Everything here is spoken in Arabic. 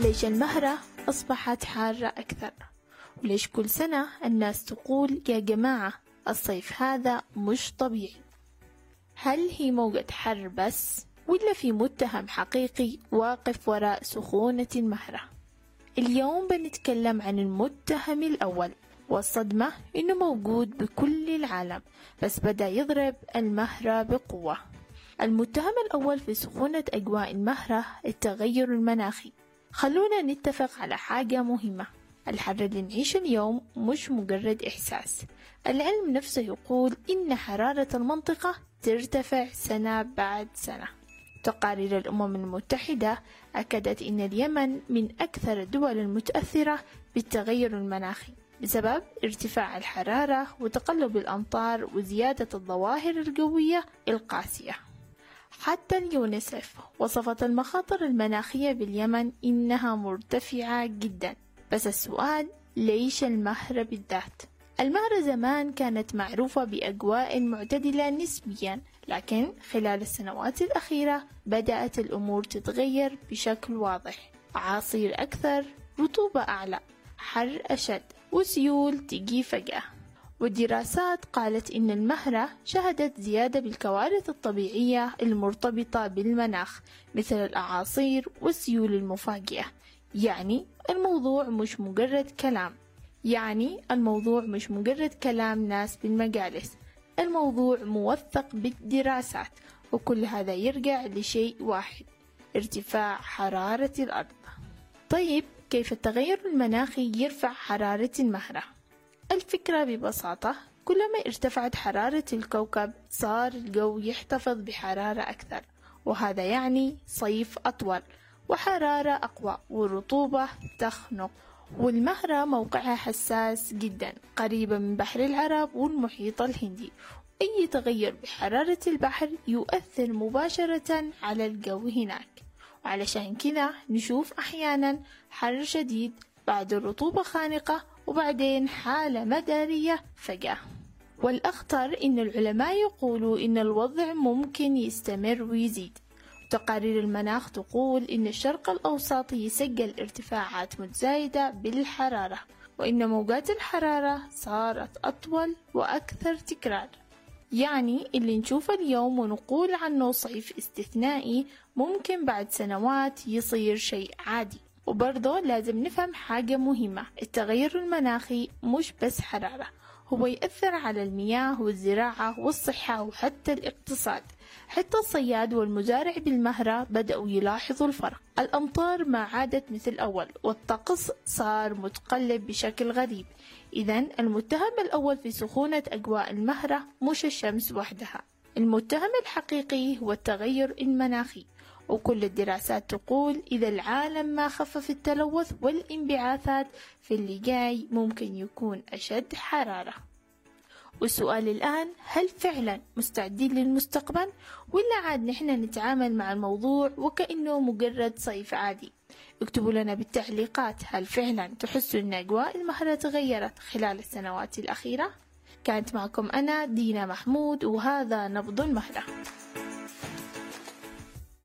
ليش المهرة أصبحت حارة أكثر؟ وليش كل سنة الناس تقول يا جماعة الصيف هذا مش طبيعي؟ هل هي موجة حر بس؟ ولا في متهم حقيقي واقف وراء سخونة المهرة؟ اليوم بنتكلم عن المتهم الأول، والصدمة إنه موجود بكل العالم بس بدأ يضرب المهرة بقوة. المتهم الأول في سخونة أجواء المهرة التغير المناخي. خلونا نتفق على حاجة مهمة، الحر اللي نعيشه اليوم مش مجرد إحساس. العلم نفسه يقول إن حرارة المنطقة ترتفع سنة بعد سنة. تقارير الأمم المتحدة أكدت أن اليمن من أكثر الدول المتأثرة بالتغير المناخي بسبب ارتفاع الحرارة وتقلب الأمطار وزيادة الظواهر الجوية القاسية. حتى اليونيسف وصفت المخاطر المناخية باليمن إنها مرتفعة جدا. بس السؤال، ليش المهرة بالذات؟ المهرة زمان كانت معروفة بأجواء معتدلة نسبيا، لكن خلال السنوات الأخيرة بدأت الأمور تتغير بشكل واضح. أعاصير أكثر، رطوبة أعلى، حر أشد، وسيول تجي فجأة. والدراسات قالت إن المهرة شهدت زيادة بالكوارث الطبيعية المرتبطة بالمناخ مثل الأعاصير والسيول المفاجئة. يعني الموضوع مش مجرد كلام ناس بالمجالس، الموضوع موثق بالدراسات، وكل هذا يرجع لشيء واحد: ارتفاع حرارة الأرض. طيب، كيف التغير المناخي يرفع حرارة المهرة؟ الفكرة ببساطة، كلما ارتفعت حرارة الكوكب صار الجو يحتفظ بحرارة أكثر، وهذا يعني صيف أطول وحرارة أقوى ورطوبة تخنق. والمهرة موقعها حساس جدا، قريبة من بحر العرب والمحيط الهندي. أي تغير بحرارة البحر يؤثر مباشرة على الجو هناك، وعلشان كذا نشوف أحيانا حر شديد، بعد رطوبة خانقة، وبعدين حالة مدارية فجأة. والأخطر إن العلماء يقولوا إن الوضع ممكن يستمر ويزيد. تقارير المناخ تقول إن الشرق الأوسط يسجل ارتفاعات متزايدة بالحرارة، وإن موجات الحرارة صارت أطول وأكثر تكرار. يعني اللي نشوفه اليوم ونقول عنه صيف استثنائي ممكن بعد سنوات يصير شيء عادي. وبرضه لازم نفهم حاجة مهمة، التغير المناخي مش بس حرارة، هو يأثر على المياه والزراعة والصحة وحتى الاقتصاد. حتى الصياد والمزارع بالمهرة بدأوا يلاحظوا الفرق. الأمطار ما عادت مثل أول، والطقس صار متقلب بشكل غريب. إذن المتهم الأول في سخونة أجواء المهرة مش الشمس وحدها، المتهم الحقيقي هو التغير المناخي. وكل الدراسات تقول إذا العالم ما خفف التلوث والانبعاثات في اللي جاي ممكن يكون أشد حرارة. والسؤال الآن، هل فعلا مستعدين للمستقبل، ولا عاد نحن نتعامل مع الموضوع وكأنه مجرد صيف عادي؟ اكتبوا لنا بالتعليقات، هل فعلا تحسوا أن أجواء المهرة تغيرت خلال السنوات الأخيرة؟ كانت معكم أنا دينا محمود، وهذا نبض المهرة.